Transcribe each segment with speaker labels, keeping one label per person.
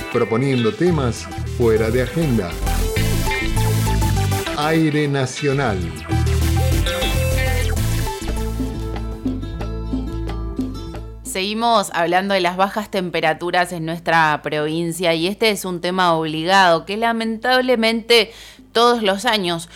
Speaker 1: proponiendo temas fuera de agenda. Aire Nacional.
Speaker 2: Seguimos hablando de las bajas temperaturas en nuestra provincia y este es un tema obligado que lamentablemente todos los años,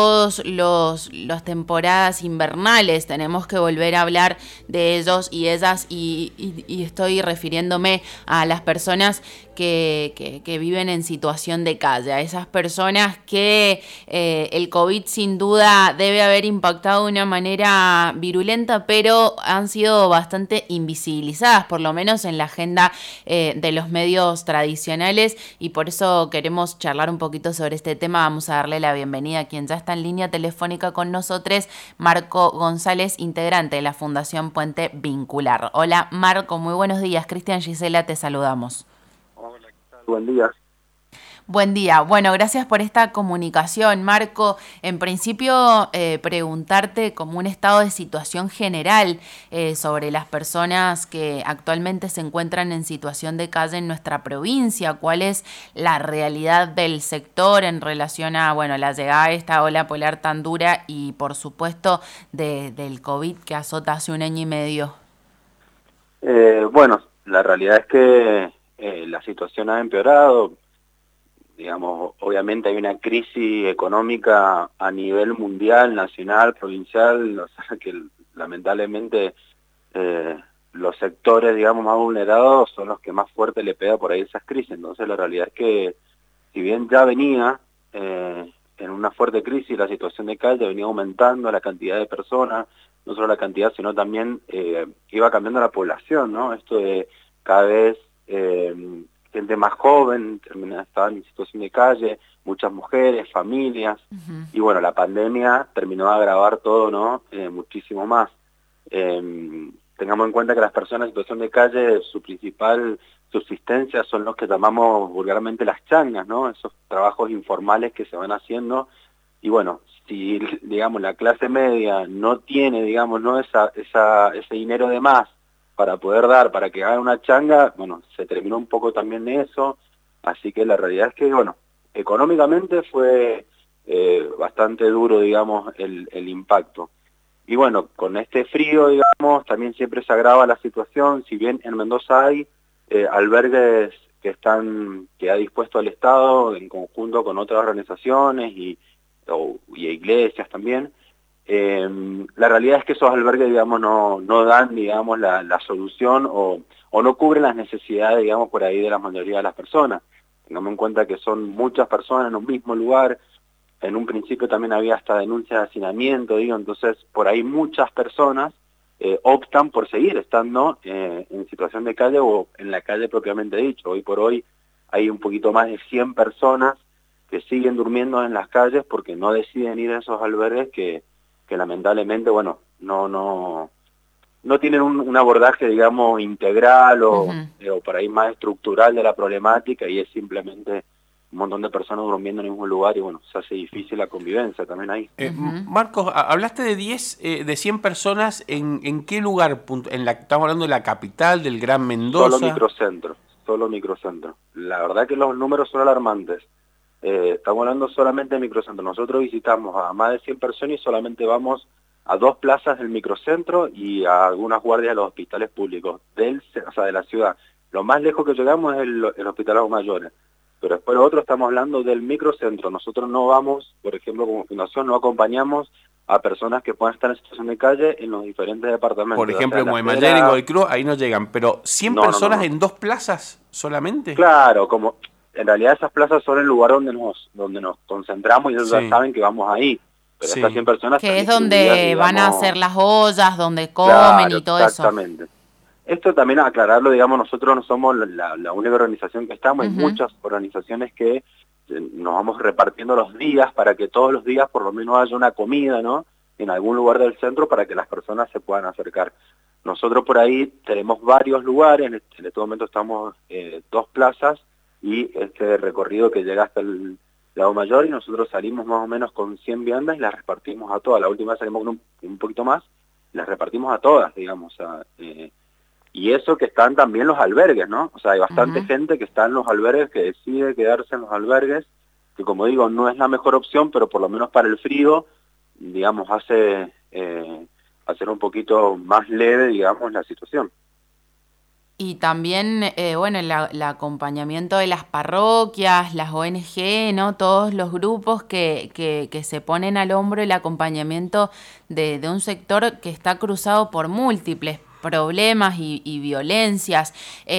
Speaker 2: las temporadas invernales tenemos que volver a hablar de ellos y ellas y estoy refiriéndome a las personas que viven en situación de calle, a esas personas que el COVID sin duda debe haber impactado de una manera virulenta, pero han sido bastante invisibilizadas, por lo menos en la agenda de los medios tradicionales, y por eso queremos charlar un poquito sobre este tema. Vamos a darle la bienvenida a quien ya está en línea telefónica con nosotros, Marco González, integrante de la Fundación Puente Vincular. Hola Marco, muy buenos días. Cristian, Gisela, te saludamos.
Speaker 3: Hola, ¿qué tal? Buen día.
Speaker 2: Buen día. Bueno, gracias por esta comunicación, Marco. En principio, preguntarte como un estado de situación general sobre las personas que actualmente se encuentran en situación de calle en nuestra provincia. ¿Cuál es la realidad del sector en relación a, bueno, la llegada de esta ola polar tan dura y, por supuesto, del COVID que azota hace 1 año y medio?
Speaker 3: Bueno, la realidad es que la situación ha empeorado. Digamos, obviamente hay una crisis económica a nivel mundial, nacional, provincial, o sea que lamentablemente los sectores, digamos, más vulnerados son los que más fuerte le pega por ahí esas crisis. Entonces la realidad es que si bien ya venía en una fuerte crisis la situación de calle, venía aumentando la cantidad de personas, no solo la cantidad, sino también iba cambiando la población, ¿no? Esto de cada vez gente más joven estaba en situación de calle, muchas mujeres, familias, y bueno, la pandemia terminó de agravar todo, ¿no? Muchísimo más. Tengamos en cuenta que las personas en situación de calle, su principal subsistencia son los que llamamos vulgarmente las changas, ¿no? Esos trabajos informales que se van haciendo, y bueno, si, digamos, la clase media no tiene, digamos, ¿no? ese dinero de más para poder dar, para que hagan una changa, bueno, se terminó un poco también de eso, así que la realidad es que, bueno, económicamente fue bastante duro, digamos, el impacto. Y bueno, con este frío, digamos, también siempre se agrava la situación, si bien en Mendoza hay albergues que ha dispuesto el Estado en conjunto con otras organizaciones y iglesias también. La realidad es que esos albergues, digamos, no dan, digamos, la solución o no cubren las necesidades, digamos, por ahí de la mayoría de las personas. Tengamos en cuenta que son muchas personas en un mismo lugar. En un principio también había hasta denuncias de hacinamiento, digo, entonces por ahí muchas personas optan por seguir estando en situación de calle o en la calle propiamente dicho. Hoy por hoy hay un poquito más de 100 personas que siguen durmiendo en las calles porque no deciden ir a esos albergues que lamentablemente, bueno, no tienen un abordaje, digamos, integral o por ahí más estructural de la problemática, y es simplemente un montón de personas durmiendo en el mismo lugar y bueno, se hace difícil la convivencia también ahí.
Speaker 4: Marcos, hablaste de 100 personas, ¿en qué lugar? Estamos hablando de la capital, del Gran Mendoza.
Speaker 3: Solo microcentro. La verdad que los números son alarmantes. Estamos hablando solamente de microcentro. Nosotros visitamos a más de 100 personas y solamente vamos a 2 plazas del microcentro y a algunas guardias de los hospitales públicos de la ciudad. Lo más lejos que llegamos es el Hospital Lago Mayores. Pero después nosotros estamos hablando del microcentro. Nosotros no vamos, por ejemplo, como fundación, no acompañamos a personas que puedan estar en situación de calle en los diferentes departamentos.
Speaker 4: Por ejemplo, en Guaymallén, en Godoy Cruz, ahí no llegan. Pero 100 personas en 2 plazas solamente.
Speaker 3: Claro, como en realidad esas plazas son el lugar donde nos concentramos y ellos ya saben que vamos ahí. Pero estas 100 personas...
Speaker 2: Que es donde, digamos, van a hacer las ollas, donde comen y todo eso.
Speaker 3: Exactamente. Esto también aclararlo, digamos, nosotros no somos la única organización que estamos, hay muchas organizaciones que nos vamos repartiendo los días para que todos los días por lo menos haya una comida, ¿no? En algún lugar del centro para que las personas se puedan acercar. Nosotros por ahí tenemos varios lugares, en este momento estamos 2 plazas y este recorrido que llega hasta el Lago Mayor, y nosotros salimos más o menos con 100 viandas y las repartimos a todas. La última vez salimos con un poquito más, las repartimos a todas, digamos, Y eso que están también los albergues, ¿no? O sea, hay bastante gente que está en los albergues, que decide quedarse en los albergues, que como digo, no es la mejor opción, pero por lo menos para el frío, digamos, hace hacer un poquito más leve, digamos, la situación.
Speaker 2: Y también, bueno, el acompañamiento de las parroquias, las ONG, ¿no? Todos los grupos que se ponen al hombro el acompañamiento de un sector que está cruzado por múltiples problemas y violencias.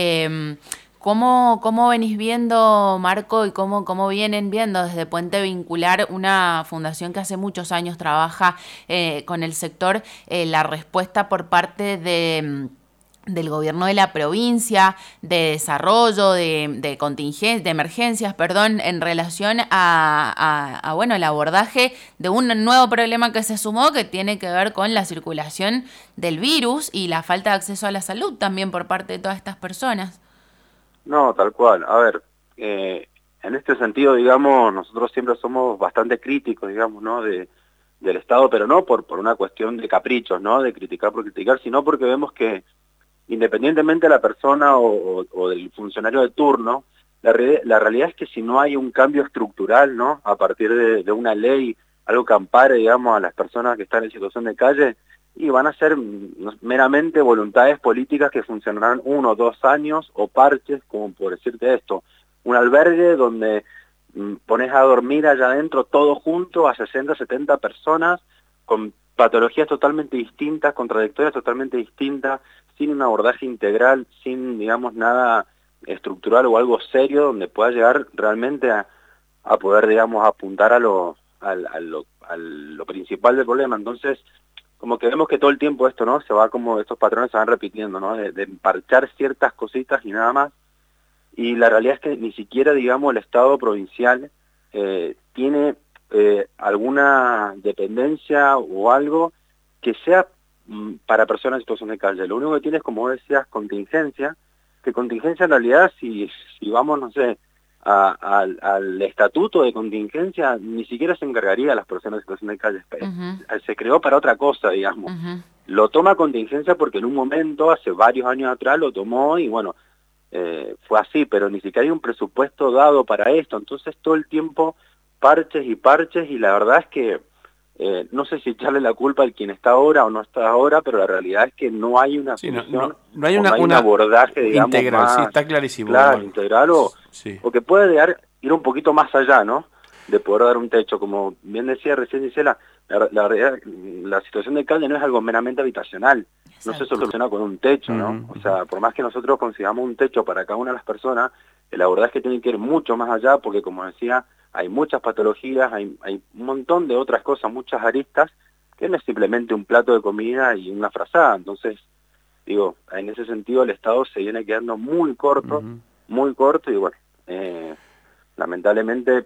Speaker 2: ¿Cómo venís viendo, Marco, y cómo vienen viendo desde Puente Vincular, una fundación que hace muchos años trabaja con el sector, la respuesta por parte del gobierno de la provincia, de desarrollo, de contingencia, de emergencias, perdón, en relación a bueno, el abordaje de un nuevo problema que se sumó, que tiene que ver con la circulación del virus y la falta de acceso a la salud también por parte de todas estas personas?
Speaker 3: No, tal cual. A ver, en este sentido, digamos, nosotros siempre somos bastante críticos, digamos, ¿no? del Estado, pero no por una cuestión de caprichos, ¿no? De criticar por criticar, sino porque vemos que independientemente de la persona o del funcionario de turno, la realidad es que si no hay un cambio estructural, ¿no? A partir de una ley, algo que ampare, digamos, a las personas que están en situación de calle, y van a ser meramente voluntades políticas que funcionarán 1 o 2 años, o parches, como por decirte esto, un albergue donde pones a dormir allá adentro todo junto a 60, 70 personas, con patologías totalmente distintas, contradictorias totalmente distintas, sin un abordaje integral, sin, digamos, nada estructural o algo serio donde pueda llegar realmente a poder, digamos, apuntar a lo principal del problema. Entonces, como que vemos que todo el tiempo esto, ¿no? Se va como, estos patrones se van repitiendo, ¿no? De emparchar ciertas cositas y nada más. Y la realidad es que ni siquiera, digamos, el Estado provincial tiene alguna dependencia o algo que sea para personas en situación de calle. Lo único que tiene es, como decías, contingencia, que contingencia en realidad, si vamos, no sé, al estatuto de contingencia, ni siquiera se encargaría a las personas en situación de calle. Se creó para otra cosa, digamos. Lo toma contingencia porque en un momento, hace varios años atrás, lo tomó y bueno, fue así, pero ni siquiera hay un presupuesto dado para esto. Entonces todo el tiempo parches y la verdad es que no sé si echarle la culpa al quien está ahora o no está ahora, pero la realidad es que no hay una solución,
Speaker 4: no hay
Speaker 3: un abordaje, digamos,
Speaker 4: integral,
Speaker 3: más,
Speaker 4: sí, está clarísimo.
Speaker 3: Claro,
Speaker 4: bueno.
Speaker 3: integral o que puede ir un poquito más allá, ¿no? De poder dar un techo, como bien decía recién Gisela, la realidad, la situación de calle no es algo meramente habitacional. Exacto. No se soluciona con un techo, ¿no? O sea, por más que nosotros consigamos un techo para cada una de las personas, el abordaje tiene que ir mucho más allá, porque como decía, hay muchas patologías, hay un montón de otras cosas, muchas aristas, que no es simplemente un plato de comida y una frazada. Entonces, digo, en ese sentido el Estado se viene quedando muy corto, y bueno, lamentablemente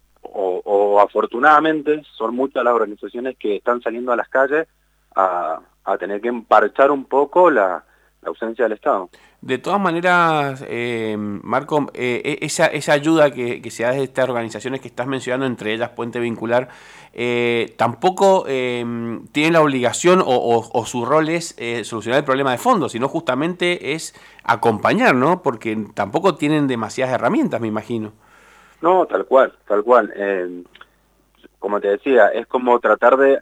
Speaker 3: o afortunadamente son muchas las organizaciones que están saliendo a las calles a tener que emparchar un poco la ausencia del Estado.
Speaker 4: De todas maneras, Marco, esa ayuda que se da desde estas organizaciones que estás mencionando, entre ellas Puente Vincular, tampoco tienen la obligación o su rol es solucionar el problema de fondo, sino justamente es acompañar, ¿no? Porque tampoco tienen demasiadas herramientas, me imagino.
Speaker 3: No, tal cual. Como te decía, es como tratar de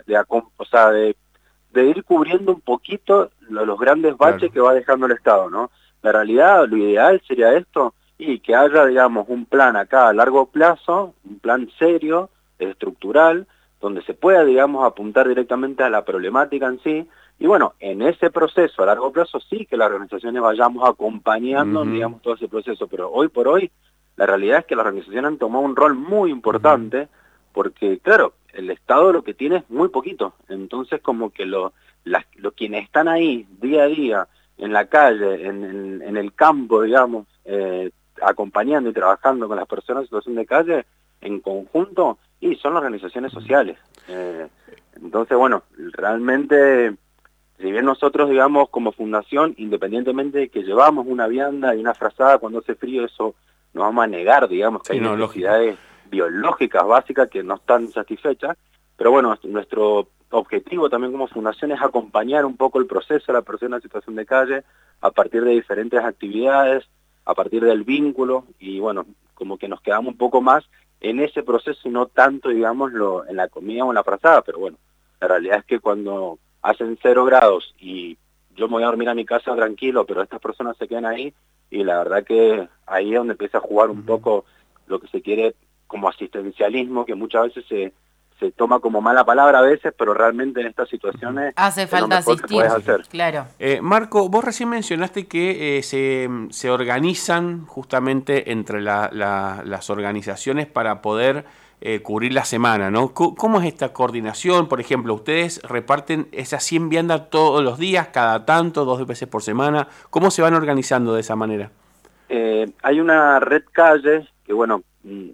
Speaker 3: ir cubriendo un poquito los grandes baches que va dejando el Estado, ¿no? La realidad, lo ideal sería esto, y que haya, digamos, un plan acá a largo plazo, un plan serio, estructural, donde se pueda, digamos, apuntar directamente a la problemática en sí, y bueno, en ese proceso a largo plazo sí que las organizaciones vayamos acompañando, digamos, todo ese proceso, pero hoy por hoy la realidad es que las organizaciones han tomado un rol muy importante, porque claro, el Estado lo que tiene es muy poquito, entonces como que quienes están ahí día a día, en la calle, en el campo, digamos, acompañando y trabajando con las personas en situación de calle, en conjunto, y son las organizaciones sociales. Entonces, bueno, realmente, si bien nosotros, digamos, como fundación, independientemente de que llevamos una vianda y una frazada cuando hace frío, eso no vamos a negar, digamos, que hay necesidades biológicas básicas que no están satisfechas, Pero bueno, nuestro objetivo también como fundación es acompañar un poco el proceso de la persona en situación de calle a partir de diferentes actividades, a partir del vínculo, y bueno, como que nos quedamos un poco más en ese proceso y no tanto, digámoslo, en la comida o en la frazada. Pero bueno, la realidad es que cuando hacen 0 grados y yo me voy a dormir a mi casa tranquilo, pero estas personas se quedan ahí, y la verdad que ahí es donde empieza a jugar un poco lo que se quiere como asistencialismo, que muchas veces se toma como mala palabra a veces, pero realmente en estas situaciones
Speaker 2: hace falta
Speaker 3: es lo mejor que
Speaker 2: asistir,
Speaker 3: puedes hacer.
Speaker 2: claro.
Speaker 4: Marco, vos recién mencionaste que se organizan justamente entre las organizaciones para poder cubrir la semana, ¿no? ¿Cómo es esta coordinación? Por ejemplo, ¿ustedes reparten esas 100 viandas todos los días, cada tanto, 2 veces por semana? ¿Cómo se van organizando de esa manera?
Speaker 3: Hay una red calle que, bueno,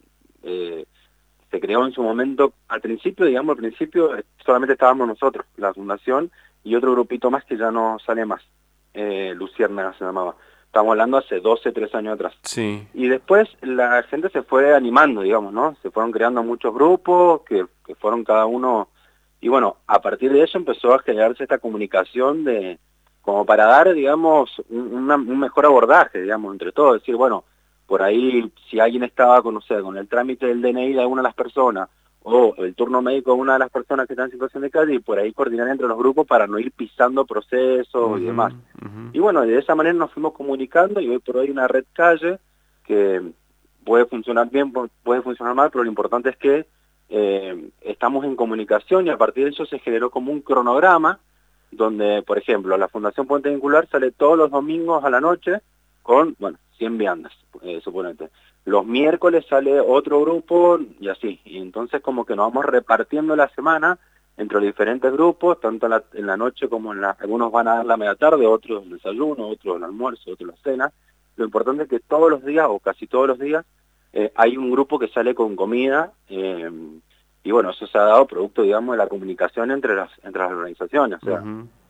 Speaker 3: se creó en su momento, al principio solamente estábamos nosotros, la fundación, y otro grupito más que ya no sale más, Luciérnaga se llamaba. Estamos hablando hace 12, 13 años atrás.
Speaker 4: Sí.
Speaker 3: Y después la gente se fue animando, digamos, ¿no? Se fueron creando muchos grupos que fueron cada uno, y bueno, a partir de eso empezó a generarse esta comunicación como para dar, digamos, un mejor abordaje, digamos, entre todos, decir, bueno, por ahí, si alguien estaba con el trámite del DNI de alguna de las personas o el turno médico de una de las personas que están en situación de calle, y por ahí coordinar entre los grupos para no ir pisando procesos y demás. Y bueno, de esa manera nos fuimos comunicando, y hoy por hoy una red calle que puede funcionar bien, puede funcionar mal, pero lo importante es que estamos en comunicación, y a partir de eso se generó como un cronograma donde, por ejemplo, la Fundación Puente Vincular sale todos los domingos a la noche con, 100 viandas, suponete. Los miércoles sale otro grupo y así. Y entonces como que nos vamos repartiendo la semana entre los diferentes grupos, tanto en la noche como algunos van a dar la media tarde, otros el desayuno, otros el almuerzo, otros la cena. Lo importante es que todos los días, o casi todos los días, hay un grupo que sale con comida, y bueno, eso se ha dado producto, digamos, de la comunicación entre las organizaciones. O sea,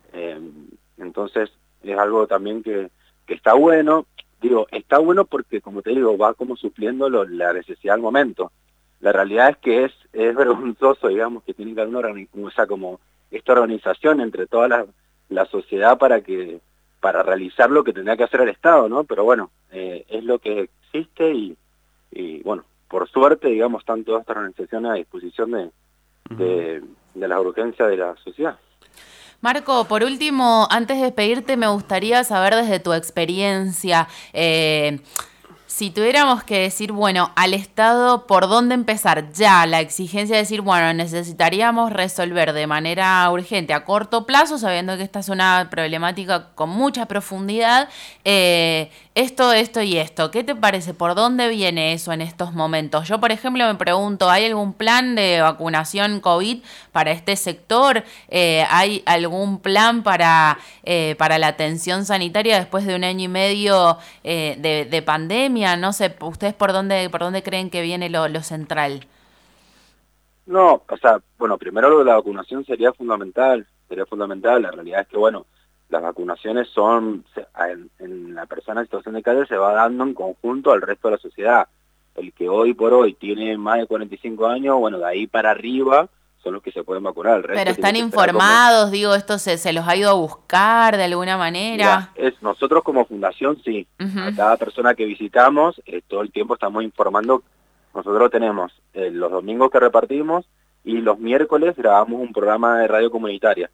Speaker 3: entonces es algo también que está bueno. Digo, está bueno porque, como te digo, va como supliendo la necesidad del momento. La realidad es que es vergonzoso, digamos, que tiene que haber como esta organización entre toda la sociedad para realizar lo que tendría que hacer el Estado, ¿no? Pero bueno, es lo que existe, y bueno, por suerte, digamos, están todas estas organizaciones a disposición de las urgencias de la sociedad.
Speaker 2: Marco, por último, antes de despedirte, me gustaría saber desde tu experiencia, si tuviéramos que decir, bueno, al Estado, ¿por dónde empezar? Ya, la exigencia de decir, bueno, necesitaríamos resolver de manera urgente, a corto plazo, sabiendo que esta es una problemática con mucha profundidad, esto y esto. ¿Qué te parece? ¿Por dónde viene eso en estos momentos? Yo, por ejemplo, me pregunto, ¿hay algún plan de vacunación COVID para este sector? ¿Hay algún plan para la atención sanitaria después de 1 año y medio de pandemia? No sé, ¿ustedes por dónde creen que viene lo central?
Speaker 3: No, o sea, bueno, primero lo de la vacunación sería fundamental. La realidad es que, bueno, las vacunaciones en la persona en situación de calle se va dando en conjunto al resto de la sociedad. El que hoy por hoy tiene más de 45 años, bueno, de ahí para arriba son los que se pueden vacunar. El resto.
Speaker 2: Pero están informados, digo, esto se los ha ido a buscar de alguna manera.
Speaker 3: Mira, nosotros como fundación sí, a cada persona que visitamos todo el tiempo estamos informando. Nosotros tenemos los domingos que repartimos, y los miércoles grabamos un programa de radio comunitaria.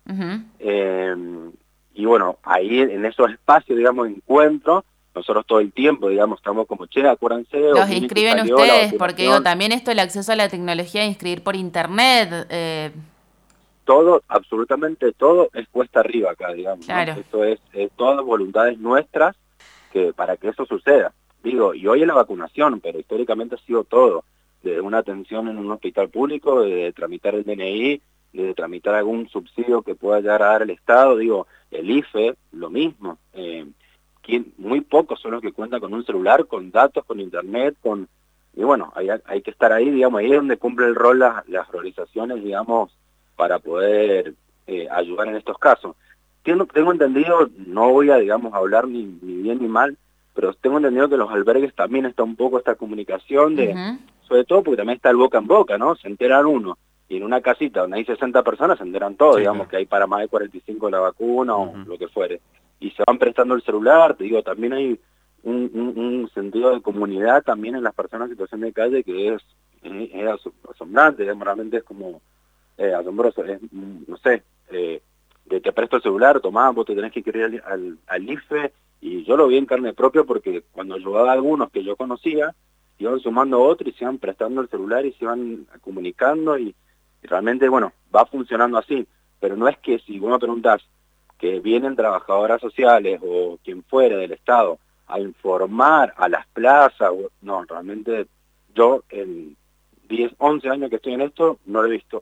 Speaker 3: Y bueno, ahí en esos espacios, digamos, de encuentro, nosotros todo el tiempo, digamos, estamos como, acuérdense.
Speaker 2: Los inscriben ustedes, porque digo, también esto del acceso a la tecnología de inscribir por internet.
Speaker 3: Todo, absolutamente todo, es cuesta arriba acá, digamos.
Speaker 2: Claro.
Speaker 3: ¿no? Esto es todas voluntades nuestras para que eso suceda. Digo, y hoy es la vacunación, pero históricamente ha sido todo. De una atención en un hospital público, de tramitar el DNI, de tramitar algún subsidio que pueda llegar a dar el Estado. Digo, el IFE, lo mismo. Muy pocos son los que cuentan con un celular, con datos, con internet, y bueno, hay que estar ahí, digamos, ahí es donde cumple el rol las organizaciones, digamos, para poder ayudar en estos casos. Tengo entendido, no voy a, digamos, hablar ni bien ni mal, pero tengo entendido que los albergues también está un poco esta comunicación sobre todo porque también está el boca en boca, ¿no? Se enteran uno. y en una casita donde hay 60 personas se enteran todos,
Speaker 4: Sí,
Speaker 3: digamos,
Speaker 4: claro.
Speaker 3: que hay para más de 45 la vacuna o lo que fuere. Y se van prestando el celular, te digo, también hay un sentido de comunidad también en las personas en situación de calle que es asombrante, digamos, realmente es como asombroso, es, no sé, te presto el celular, tomá, vos te tenés que ir al IFE, y yo lo vi en carne propia porque cuando ayudaba a algunos que yo conocía, iban sumando a otros y se iban prestando el celular y se iban comunicando y realmente, bueno, va funcionando así, pero no es que si vos me preguntás que vienen trabajadoras sociales o quien fuera del Estado a informar a las plazas, no, realmente yo en 10, 11 años que estoy en esto no lo he visto.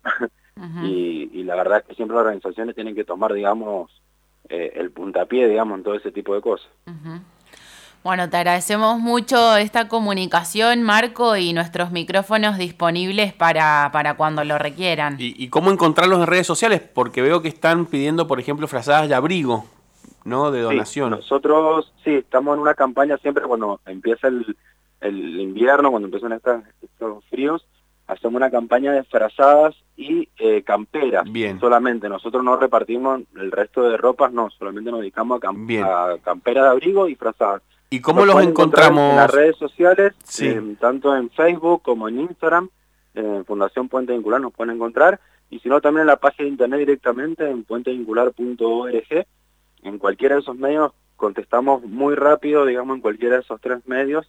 Speaker 3: Y la verdad es que siempre las organizaciones tienen que tomar, digamos, el puntapié, digamos, en todo ese tipo de cosas.
Speaker 2: Bueno, te agradecemos mucho esta comunicación, Marco, y nuestros micrófonos disponibles para cuando lo requieran.
Speaker 4: ¿Y cómo encontrarlos en redes sociales? Porque veo que están pidiendo, por ejemplo, frazadas de abrigo, ¿no? De donación.
Speaker 3: Sí, nosotros sí, estamos en una campaña siempre cuando empieza el invierno, cuando empiezan estos fríos, hacemos una campaña de frazadas y camperas.
Speaker 4: Bien.
Speaker 3: Solamente, nosotros no repartimos el resto de ropas, no, solamente nos dedicamos a camperas de abrigo y frazadas.
Speaker 4: ¿Y cómo los encontramos?
Speaker 3: En las redes sociales,
Speaker 4: sí.
Speaker 3: Tanto en Facebook como en Instagram, en Fundación Puente Vincular nos pueden encontrar, y si no también en la página de internet directamente en puentevincular.org. En cualquiera de esos medios contestamos muy rápido, digamos, en cualquiera de esos 3 medios,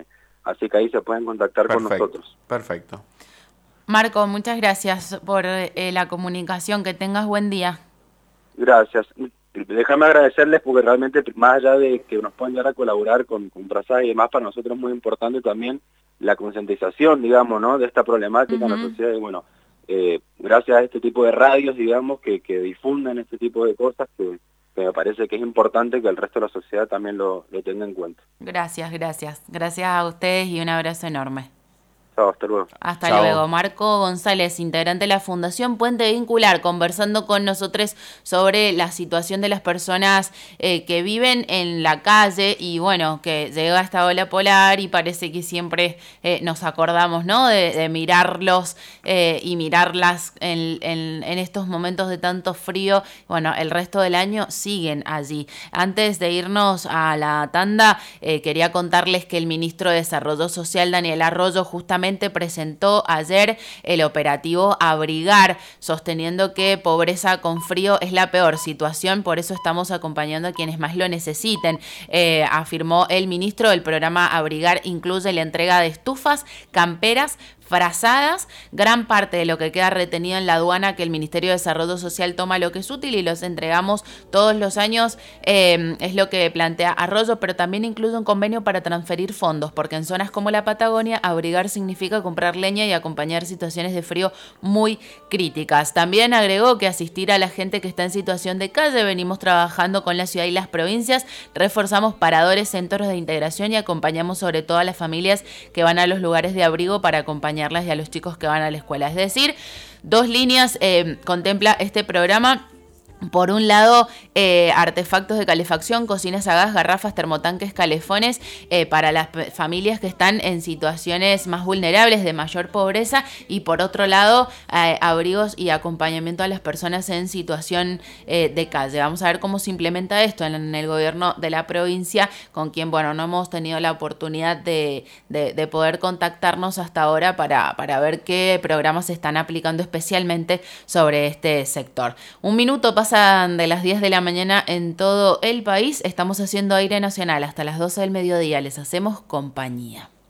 Speaker 3: así que ahí se pueden contactar con nosotros.
Speaker 4: Perfecto.
Speaker 2: Marco, muchas gracias por la comunicación, que tengas buen día.
Speaker 3: Gracias. Déjame agradecerles porque realmente, más allá de que nos puedan llegar a colaborar con frazadas y demás, para nosotros es muy importante también la concientización, digamos, ¿no?, de esta problemática en la sociedad. Y bueno, gracias a este tipo de radios, digamos, que difunden este tipo de cosas, que me parece que es importante que el resto de la sociedad también lo tenga en cuenta.
Speaker 2: Gracias. Gracias a ustedes y un abrazo enorme.
Speaker 3: Chao, hasta luego.
Speaker 2: Hasta luego. Marco González, integrante de la Fundación Puente Vincular, conversando con nosotros sobre la situación de las personas que viven en la calle y bueno, que llega esta ola polar y parece que siempre nos acordamos, ¿no?, de mirarlos y mirarlas en estos momentos de tanto frío. Bueno, el resto del año siguen allí. Antes de irnos a la tanda, quería contarles que el ministro de Desarrollo Social, Daniel Arroyo, justamente presentó ayer el operativo Abrigar, sosteniendo que pobreza con frío es la peor situación, por eso estamos acompañando a quienes más lo necesiten. Afirmó el ministro, el programa Abrigar incluye la entrega de estufas, camperas, frazadas, gran parte de lo que queda retenido en la aduana que el Ministerio de Desarrollo Social toma lo que es útil y los entregamos todos los años, es lo que plantea Arroyo, pero también incluye un convenio para transferir fondos, porque en zonas como la Patagonia, abrigar significa comprar leña y acompañar situaciones de frío muy críticas. También agregó que asistir a la gente que está en situación de calle, venimos trabajando con la ciudad y las provincias, reforzamos paradores, centros de integración y acompañamos sobre todo a las familias que van a los lugares de abrigo para acompañarlas y a los chicos que van a la escuela. Es decir, 2 líneas contempla este programa. Por un lado, artefactos de calefacción, cocinas a gas, garrafas, termotanques, calefones para las familias que están en situaciones más vulnerables, de mayor pobreza, y por otro lado, abrigos y acompañamiento a las personas en situación de calle. Vamos a ver cómo se implementa esto en el gobierno de la provincia, con quien, bueno, no hemos tenido la oportunidad de poder contactarnos hasta ahora para ver qué programas se están aplicando especialmente sobre este sector. Un minuto pasa de las 10 de la mañana en todo el país. Estamos haciendo aire nacional hasta las 12 del mediodía. Les hacemos compañía.